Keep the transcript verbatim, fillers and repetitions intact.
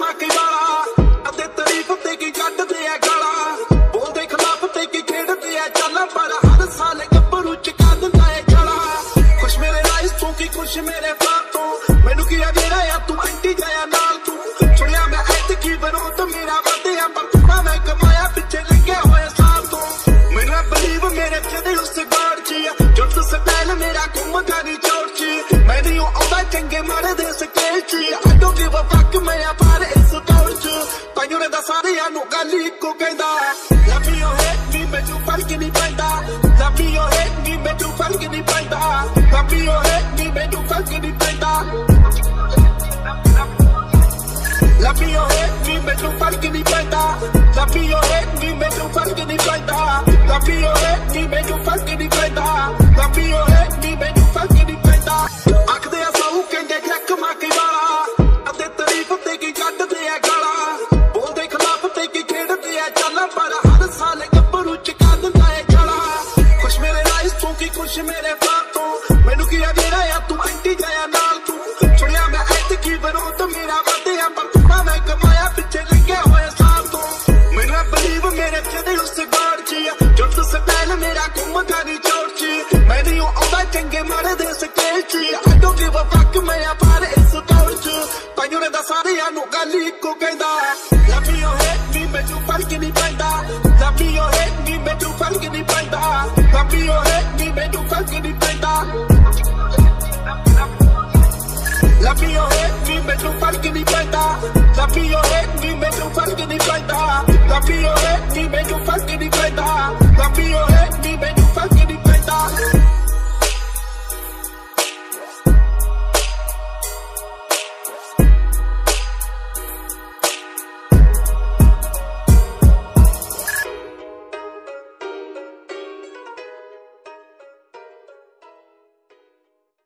ਮੈਂ ਕਈ ਵਾਰਾ ਅਤੇ ਤਾਰੀਫ ਤੇ ਕੀ ਕੱਢਦੇ ਆ ਗਾਲਾਂ ਬੋਲਦੇ ਖਿਲਾਫ ਤੇ ਕੀ ਖੇਡਦੇ ਆ ਚੱਲ ਪਰ ਹਰ ਸਾਲ ਗੱਭਰੂ ਚਕਾ ਦਿੰਦਾ ਏ ਛਾਲਾ ਕੁਛ ਮੇਰੇ ਰਾਈਸ ਤੋਂ ਕੀ ਕੁਛ ਮੇਰੇ ਫਾਪ ਤੋਂ ਮੈਨੂੰ ਕੀ ਆ ਜਿਹੜਾ ਆ ਤੂੰ ਐਂਟੀ ਜਾਇਆ ਨਾਲ ਤੂੰ ਛੁੜਿਆ ਮੈਂ ਐਤ ਕੀ ਬਣੋ ਤਾਂ ਮੇਰਾ ਵਧਿਆ ਪਰ ਥੋੜਾ ਮੈਂ ਕਮਾਇਆ ਪਿੱਛੇ ਲੱਗਿਆ ਹੋਇਆ ਸਾਲ ਤੋਂ ਮੈਨੂੰ ਬਲੀਵ ਮੇਰੇ ਤੇ ਉਸ ਗਾੜ ਚ ਜੁੱਟ ਸਟਾਈਲ ਮੇਰਾ ਘੁੰਮਦਾ ਨਹੀਂ ਚੌੜ ਚ ਮੈਂ ਨਹੀਂ ਆਉਂਦਾ ਚੰਗੇ ਮਾੜੇ ਦੇ ਸਕੇਲ ਚ I don't give a fuck ਮੈਂ ਆ ਪਰ ਇਸ ਦੌੜ ਚ ਤਾਈਓ ਨੇ ਦਾ ਸਾਰਿਆਂ ਨੂੰ ਗੱਲ ਇੱਕੋ ਕਹਿੰਦਾ ਲਵ ਯੂ ਹੇਟ ਮੀ ਮੈਨੂੰ ਫਰਕ ਨਹੀਂ ਪੈਂਦਾ ਲਵ ਯੂ ਹੇਟ ਮੀ ਮੈਨੂੰ ਫਰਕ ਨਹੀਂ ਪੈਂਦਾ ਲਵ ਯੂ ਹੇਟ ਮੀ ਮੈਨੂੰ ਫਰਕ ਨਹੀਂ ਪੈਂਦਾ ਲਵ ਯੂ ਹੇਟ ਮੀ ਮੈਨੂੰ ਫਰਕ ਨਹੀਂ ਪੈਂਦਾ ਲਵ ਯੂ ਹੇਟ ਮੀ ਮੈਨੂੰ ਫਰਕ ਨਹੀਂ ਪੈਂਦਾ ਲਵ ਯੂ ਹੇਟ ਮੀ ਮੈਨੂੰ ਫਰਕ ਨਹੀਂ ਪੈਂਦਾ ਲਵ ਯੂ ਹੇਟ ਮੀ ਮੈਨੂੰ ਫਰਕ ਨਹੀਂ ਪੈਂਦਾ ਆਖਦੇ ਆ ਸਾਊ ਕਹਿੰਦੇ ਜੱਕ ਮਾ ਕਈ ਵਾਲਾ ਅਤੇ ਤਾਰੀਫ ਤੇ ਕੀ ਕੱਢਦੇ ਆ ਗਾਲਾਂ ਬੋਲਦੇ ਖਿਲਾਫ ਤੇ ਕੀ ਖੇਡਦੇ ਆ ਚੱਲ ਪਰ ਹਰ ਸਾਲ ਗੱਭਰੂ ਚਕਾ ਦਿੰਦਾ ਏ ਛਾਲਾ ਕੁਛ ਮੇਰੇ ਰਾਈਸ ਤੋਂ ਕੀ ਕੁਛ ਮੇਰੇ ਫਾਪ ਤੋਂ ਮੈਨੂੰ ਕੀ ਆ ਜਿਹੜਾ ਆ ਤੂੰ ਐਂਟੀ ਜਾਇਆ ਨਾਲ ਤੂੰ ਛੁੜਿਆ ਮੈਂ ਐਤ ਕੀ ਬਣੋ ਤਾਂ ਮੇਰਾ ਵਧਿਆ ਪਰ ਥੋੜਾ ਮੈਂ ਕਮਾਇਆ ਪਿੱਛੇ ਲੱਗਿਆ ਹੋਇਆ ਸਾਲ ਤੋਂ ਮੈਨੂੰ ਬਲੀਵ ਮੇਰੇ ਤੇ ਉਸ ਗਾੜ ਚ ਜੁੱਟ ਸਟਾਈਲ ਮੇਰਾ ਘੁੰਮਦਾ ਨਹੀਂ ਚੌੜ ਚ ਮੈਂ ਨਹੀਂ ਆਉਂਦਾ ਚੰਗੇ ਮਾੜੇ ਦੇ ਸਕੇਲ ਚ I don't give a fuck ਮੈਂ ਆ ਪਰ ਇਸ ਦੌੜ ਚ ਤਾਈਓ ਨੇ ਦਾ ਸਾਰਿਆਂ ਨੂੰ ਗੱਲ ਇੱਕੋ ਕਹਿੰਦਾ ਲਵ ਯੂ ਹੇਟ ਮੀ ਮੈਨੂੰ ਫਰਕ ਨਹੀਂ ਪੈਂਦਾ ਲਵ ਯੂ ਹੇਟ ਮੀ ਮੈਨੂੰ ਫਰਕ ਨਹੀਂ ਪੈਂਦਾ ਲਵ ਯੂ ਹੇਟ ਮੀ ਮੈਨੂੰ ਫਰਕ ਨਹੀਂ ਪੈਂਦਾ ਲਵ ਯੂ ਹੇਟ ਮੀ ਮੈਨੂੰ ਫਰਕ ਨਹੀਂ ਪੈਂਦਾ ਲਵ ਯੂ ਹੇਟ ਮੀ ਮੈਨੂੰ ਫਰਕ ਨਹੀਂ ਪੈਂਦਾ ਲਵ ਯੂ ਹੇਟ ਮੀ ਮੈਨੂੰ ਫਰਕ ਨਹੀਂ ਪੈਂਦਾ ਲਵ ਯੂ ਹੇਟ ਮੀ ਮੈਨੂੰ ਫਰਕ